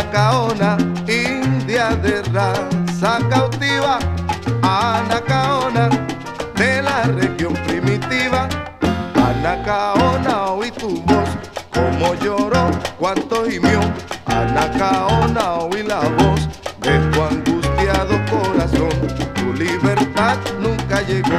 Anacaona, india de raza cautiva, Anacaona, de la región primitiva. Anacaona, oí tu voz, como lloró, cuánto gimió. Anacaona, oí la voz de tu angustiado corazón. Tu libertad nunca llegó,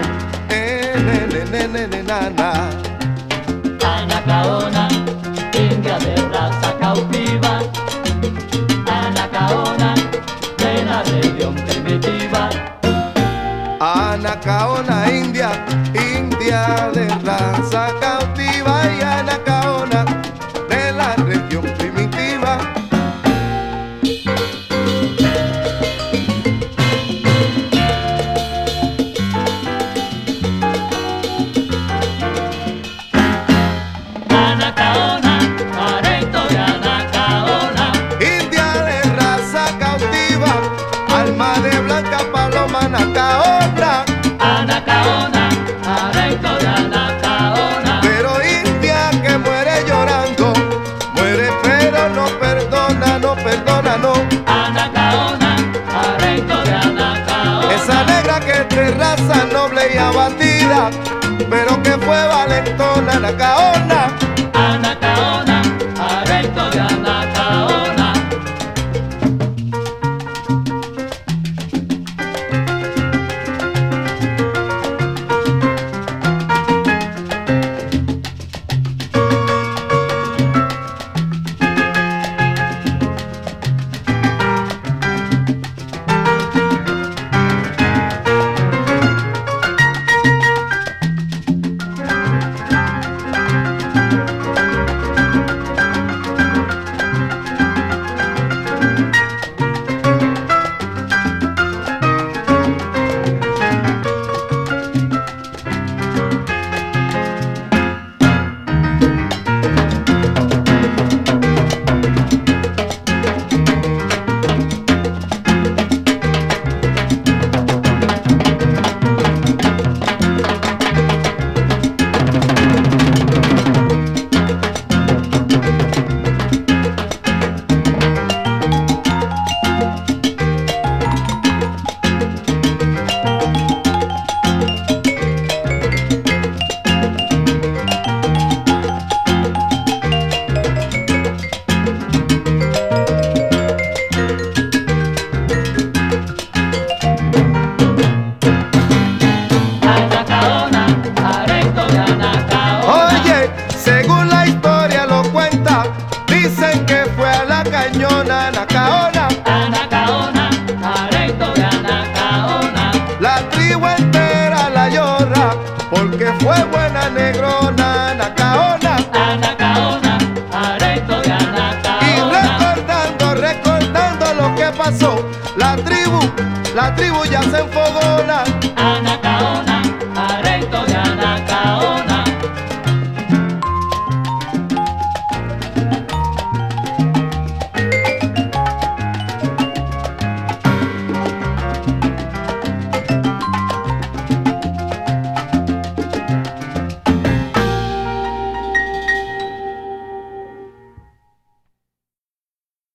nana. Anacaona, india de raza cautiva, Anacaona, de la región primitiva. Anacaona, india de raza cautiva, y Anacaona, de la región primitiva. Anacaona, areito de Anacaona, India de raza cautiva, alma de blanca paloma, Anacaona. Anacaona, areito de Anacaona, Pero india que muere llorando, muere pero no perdona, no perdona, no. Anacaona, areito de Anacaona. Esa negra que es de raza noble y abatida, pero que fue valentona, Anacaona. Anacaona, areito de Anacaona. Anacaona, areito de Anacaona. Oye, según la historia lo cuenta, dicen que fue a la cañona, Anacaona. Anacaona, areito de Anacaona. La tribu entera la llora, porque fue buena negrona, Anacaona. Anacaona, areito de Y Anacaona. recordando lo que pasó, la tribu ya se enfogona. Anacaona,